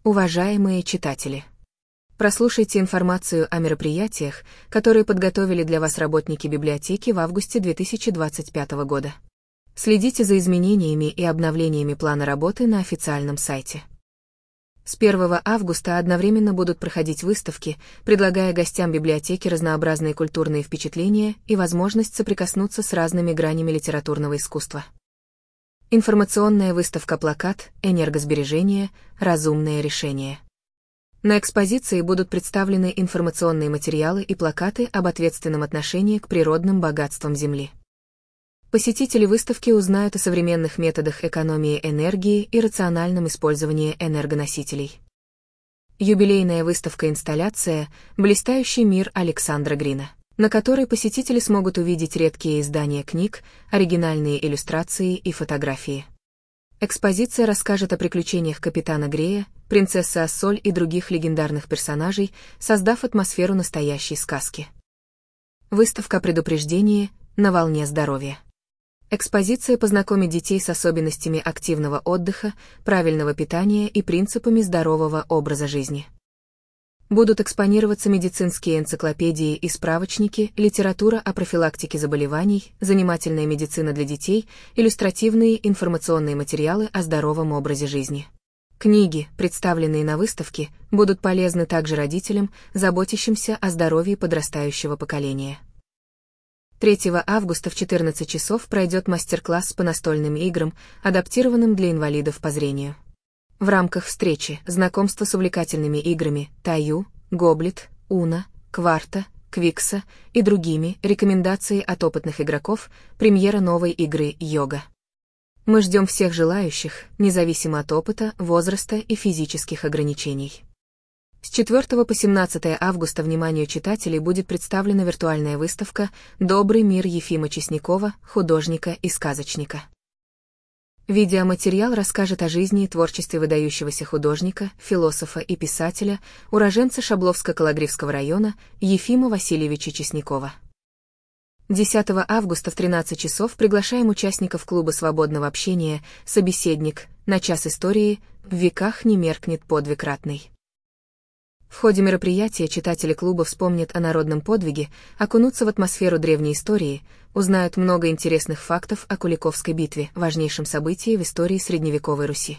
Уважаемые читатели! Прослушайте информацию о мероприятиях, которые подготовили для вас работники библиотеки в августе 2025 года. Следите за изменениями и обновлениями плана работы на официальном сайте. С 1 августа одновременно будут проходить выставки, предлагая гостям библиотеки разнообразные культурные впечатления и возможность соприкоснуться с разными гранями литературного искусства. Информационная выставка «Плакат. Энергосбережение. Разумное решение». На экспозиции будут представлены информационные материалы и плакаты об ответственном отношении к природным богатствам Земли. Посетители выставки узнают о современных методах экономии энергии и рациональном использовании энергоносителей. Юбилейная выставка-инсталляция «Блистающий мир Александра Грина», на которой посетители смогут увидеть редкие издания книг, оригинальные иллюстрации и фотографии. Экспозиция расскажет о приключениях капитана Грея, принцессы Ассоль и других легендарных персонажей, создав атмосферу настоящей сказки. Выставка «Предупреждение. На волне здоровья». Экспозиция познакомит детей с особенностями активного отдыха, правильного питания и принципами здорового образа жизни. Будут экспонироваться медицинские энциклопедии и справочники, литература о профилактике заболеваний, занимательная медицина для детей, иллюстративные информационные материалы о здоровом образе жизни. Книги, представленные на выставке, будут полезны также родителям, заботящимся о здоровье подрастающего поколения. 3 августа в 14 часов пройдет мастер-класс по настольным играм, адаптированным для инвалидов по зрению. В рамках встречи знакомство с увлекательными играми Таю, Гоблет, Уно, Кварта, Квикса и другими, рекомендации от опытных игроков, премьера новой игры Йога. Мы ждем всех желающих, независимо от опыта, возраста и физических ограничений. С 4 по 17 августа вниманию читателей будет представлена виртуальная выставка «Добрый мир» Ефима Чеснякова, художника и сказочника. Видеоматериал расскажет о жизни и творчестве выдающегося художника, философа и писателя, уроженца Шабловско-Кологривского района Ефима Васильевича Чеснякова. 10 августа в 13 часов приглашаем участников клуба свободного общения «Собеседник» на час истории «В веках не меркнет подвиг ратный». В ходе мероприятия читатели клуба вспомнят о народном подвиге, окунутся в атмосферу древней истории, узнают много интересных фактов о Куликовской битве, важнейшем событии в истории средневековой Руси.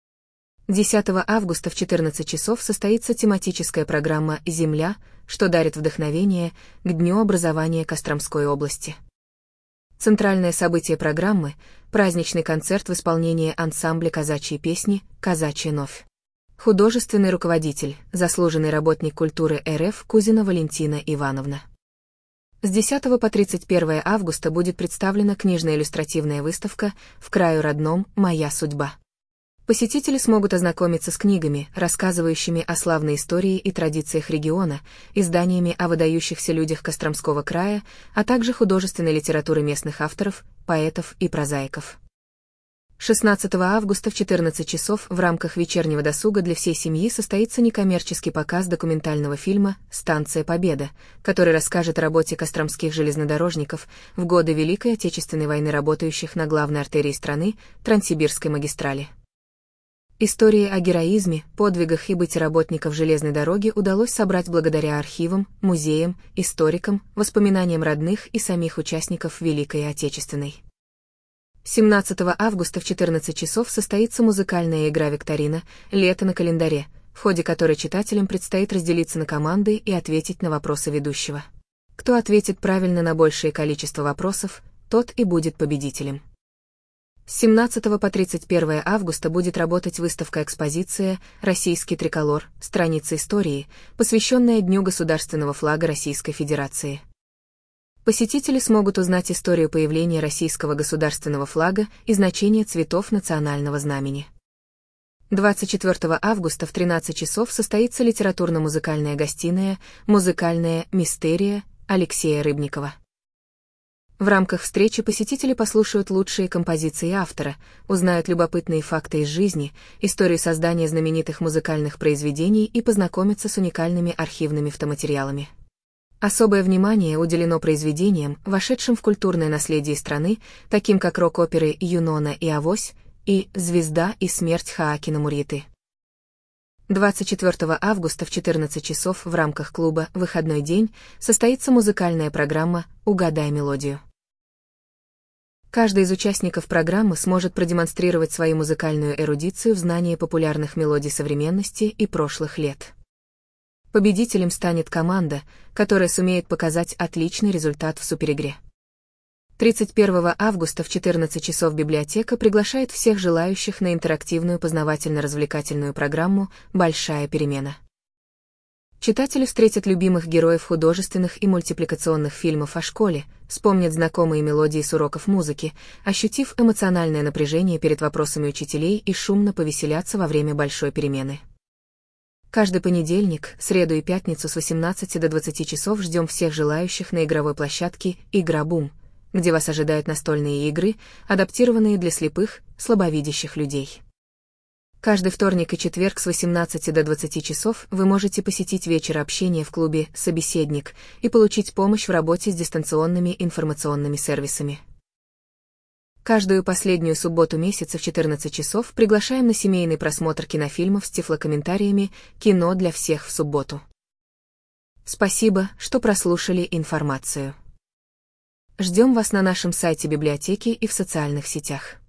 10 августа в 14 часов состоится тематическая программа «Земля», что дарит вдохновение к Дню образования Костромской области. Центральное событие программы – праздничный концерт в исполнении ансамбля казачьей песни «Казачья новь». Художественный руководитель, заслуженный работник культуры РФ Кузина Валентина Ивановна. С 10 по 31 августа будет представлена книжно-иллюстративная выставка «В краю родном. Моя судьба». Посетители смогут ознакомиться с книгами, рассказывающими о славной истории и традициях региона, изданиями о выдающихся людях Костромского края, а также художественной литературы местных авторов, поэтов и прозаиков. 16 августа в 14 часов в рамках вечернего досуга для всей семьи состоится некоммерческий показ документального фильма «Станция Победа», который расскажет о работе костромских железнодорожников в годы Великой Отечественной войны, работающих на главной артерии страны, Транссибирской магистрали. Истории о героизме, подвигах и быте работников железной дороги удалось собрать благодаря архивам, музеям, историкам, воспоминаниям родных и самих участников Великой Отечественной. 17 августа в 14 часов состоится музыкальная игра-викторина «Лето на календаре», в ходе которой читателям предстоит разделиться на команды и ответить на вопросы ведущего. Кто ответит правильно на большее количество вопросов, тот и будет победителем. С 17 по 31 августа будет работать выставка-экспозиция «Российский триколор. Страницы истории», посвященная Дню государственного флага Российской Федерации. Посетители смогут узнать историю появления российского государственного флага и значение цветов национального знамени. 24 августа в 13 часов состоится литературно-музыкальная гостиная «Музыкальная мистерия» Алексея Рыбникова. В рамках встречи посетители послушают лучшие композиции автора, узнают любопытные факты из жизни, историю создания знаменитых музыкальных произведений и познакомятся с уникальными архивными фотоматериалами. Особое внимание уделено произведениям, вошедшим в культурное наследие страны, таким как рок-оперы «Юнона и Авось» и «Звезда и смерть Хоакина Мурьяты». 24 августа в 14 часов в рамках клуба «Выходной день» состоится музыкальная программа «Угадай мелодию». Каждый из участников программы сможет продемонстрировать свою музыкальную эрудицию в знании популярных мелодий современности и прошлых лет. Победителем станет команда, которая сумеет показать отличный результат в суперигре. 31 августа в 14 часов библиотека приглашает всех желающих на интерактивную познавательно-развлекательную программу «Большая перемена». Читатели встретят любимых героев художественных и мультипликационных фильмов о школе, вспомнят знакомые мелодии с уроков музыки, ощутив эмоциональное напряжение перед вопросами учителей и шумно повеселятся во время большой перемены. Каждый понедельник, среду и пятницу с 18 до 20 часов ждем всех желающих на игровой площадке «Игра Бум», где вас ожидают настольные игры, адаптированные для слепых, слабовидящих людей. Каждый вторник и четверг с 18 до 20 часов вы можете посетить вечер общения в клубе «Собеседник» и получить помощь в работе с дистанционными информационными сервисами. Каждую последнюю субботу месяца в 14 часов приглашаем на семейный просмотр кинофильмов с тифлокомментариями «Кино для всех в субботу». Спасибо, что прослушали информацию. Ждем вас на нашем сайте библиотеки и в социальных сетях.